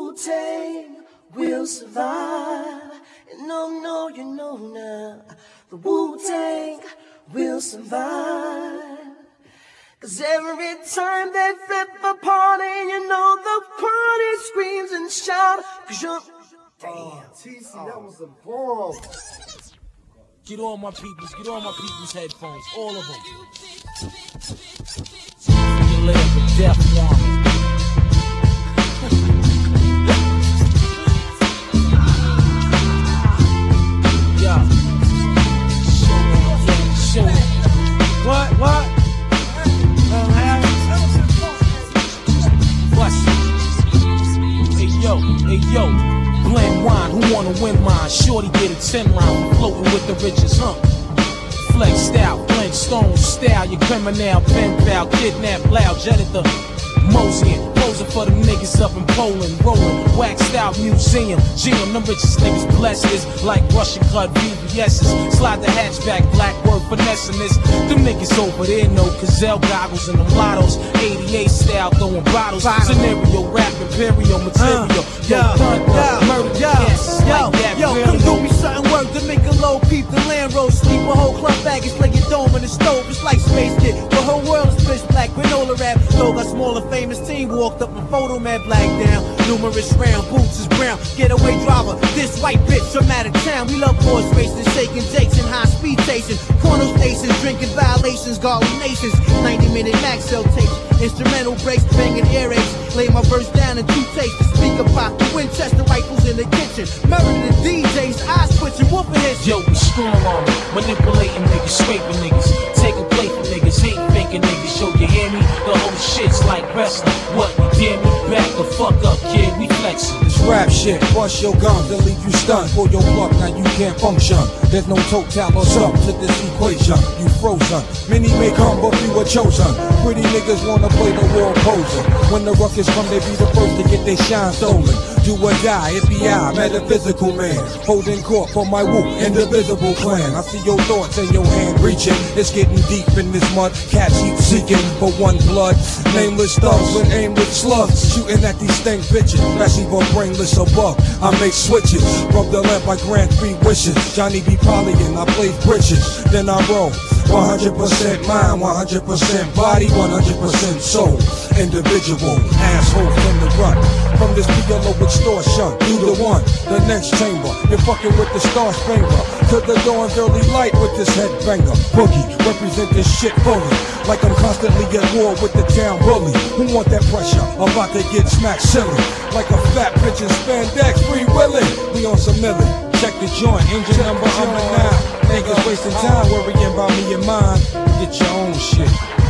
Wu-Tang will survive. And no, you know now, the Wu-Tang will survive. Cause every time they flip a party, you know the party screams and shout. Cause you're... Damn. TC, that was a bomb. Get all my people's headphones, all of them. You live the death warrant. Yeah. Show it. What? What? Hey yo, blend wine, who wanna win mine? Shorty get a 10 round, floating with the richest, Flex style, blend stone style, your criminal, pen pal, kidnap, loud, jetted the Moseying, posing for them niggas up in Poland, rolling, waxed out museum, GM, them richest niggas blessed is like Russian cut VVS's, slide the hatchback, black word finessing this, them niggas over there know Gazelle goggles and them lottos, 88 style throwing bottles, scenario, rap, imperial material, murder, come do me something work to make a low peep the land roll, sleep a whole club baggage like a dome in the stove, it's like Space Kid, the whole world is pitch black, granola rap, though got smaller famous team walked up and photo man black down, numerous round, boots is brown, getaway driver, this white bitch from out of town, we love horse racing, shaking jakes and high speed chasing, porno stations, drinking violations, garland nations, 90-minute Maxell tapes, instrumental breaks, banging earaches, lay my verse down in 2 takes, the speaker pop, the Winchester rifles in the kitchen, murder the DJs, eyes twitching, whooping his. Yo, we strong on it, manipulating niggas, scraping niggas, taking play for niggas, hate faking niggas, yo, you hear me? The whole shit's like wrestling, what, you dare me? Back the fuck up, kid, we flexing. This rap shit, bust your guns and leave you stunned, pull your plug, now you can't function, there's no total or sum to this equation, you frozen, many may come but few are chosen, pretty niggas wanna play the war poser, when the ruckus come they be the first to get their shine stolen, do or die, it be I, metaphysical man, holding court for my whoop, indivisible clan, I see your thoughts in your hand reaching, it's getting deep in this mud, cats keep seeking for one blood, nameless thugs with aimless slugs, shooting at these stank bitches, massive or brainless above, I make switches, rub the lamp, I grant 3 wishes, Johnny B. Pollyan, I play britches, then I roll, 100% mind, 100% body, 100% soul, individual, asshole from the run, from this PLO extortion, you the one, the next chamber, you're fucking with the Star Spangler, to the dawn's early light with this headbanger, boogie, represent this shit fully, like I'm constantly at war with the town bully, who want that pressure, about to get smacked silly, like a fat bitch in spandex, free willing, we on some milli, check the joint, engine number under 9, niggas wasting time worrying about me and mine, get your own shit.